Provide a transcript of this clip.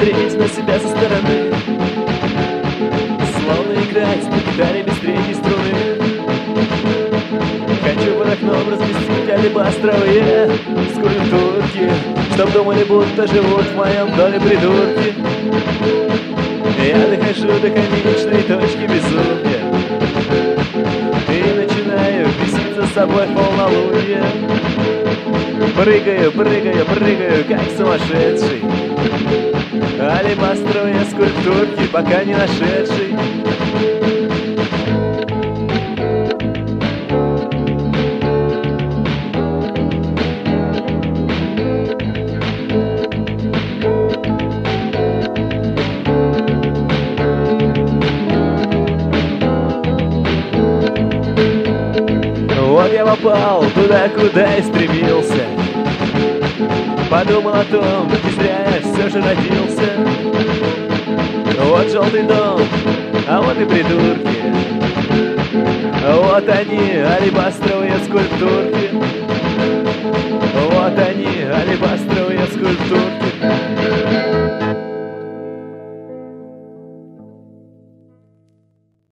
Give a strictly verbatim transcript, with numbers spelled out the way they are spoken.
смотреть на себя со стороны, словно играть на гитаре без третьей струны. Хочу под окном разместить алебастровые скульптурки, чтоб думали, будто живут в моем доме придурки. Я дохожу до конечной точки безумия и начинаю бесить за собой в полнолуние. Прыгаю, прыгаю, прыгаю, как сумасшедший, алебастровые скульптурки, пока не нашедший. Вот я попал туда, куда и стремился. Подумал о том, не зря я все же родился. Вот желтый дом, а вот и придурки. Вот они, алебастровые скульптурки. Вот они, алебастровые скульптурки.